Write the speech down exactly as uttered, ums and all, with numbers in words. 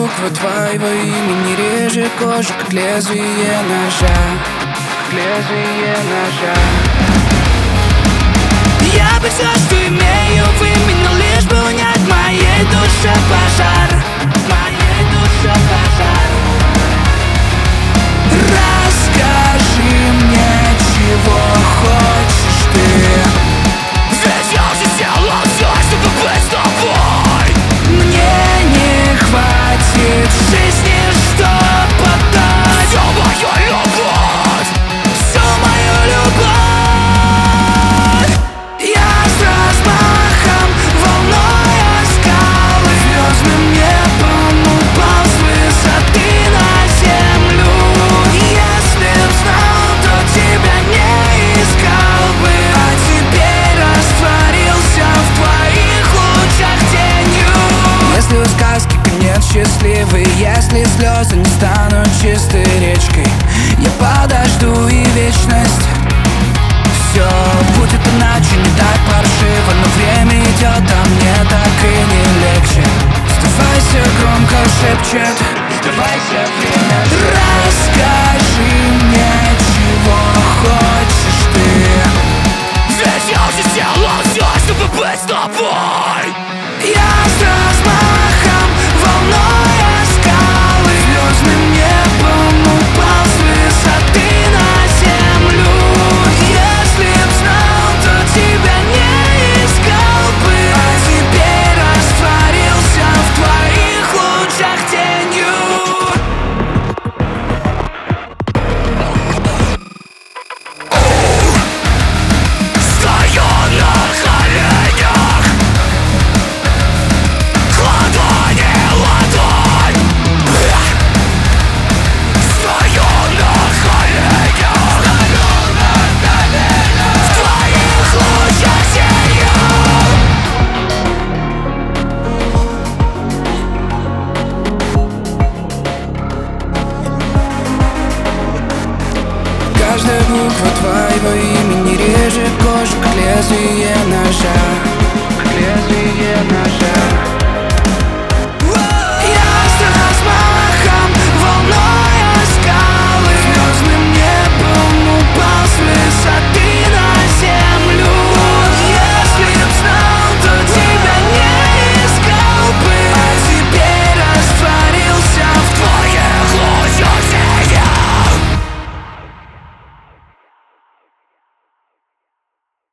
буква твоего имени режет кожу, как лезвие ножа, как лезвие ножа. Я бы все, что имею, выменял, лишь бы унять в моей душе пожар, в моей душе пожар. Расскажи мне, чего хочешь ты, ведь я уже сделал все, чтобы быть с тобой. Мне не хватит жизни, чтоб отдать всю мою любовь, всю мою любовь. Я с размахом волной о скалы, звездным небом упал с высоты на землю. Если б знал, то тебя не искал бы, а теперь растворился в твоих лучах тенью. Если у сказки конец счастливый, если слезы не станут чистой речкой, я подожду и вечность. Все будет иначе, не так паршиво, но время идет, а мне так и не легче. Сдавайся, громко шепчет, сдавайся, время. Расскажи мне, чего хочешь ты, ведь я уже сделал все, чтобы быть с тобой. Я с размахом волной о скалы, звездным небом упал с высоты на землю. Если б знал, то тебя не искал бы, а теперь растворился в твоих лучах тенью. Стою на коленях, ладони, ладонь. Стою на коленях, стою на коленях, в твоих лучах тенью. Каждая буква твоего имени режет кожу, как лезвие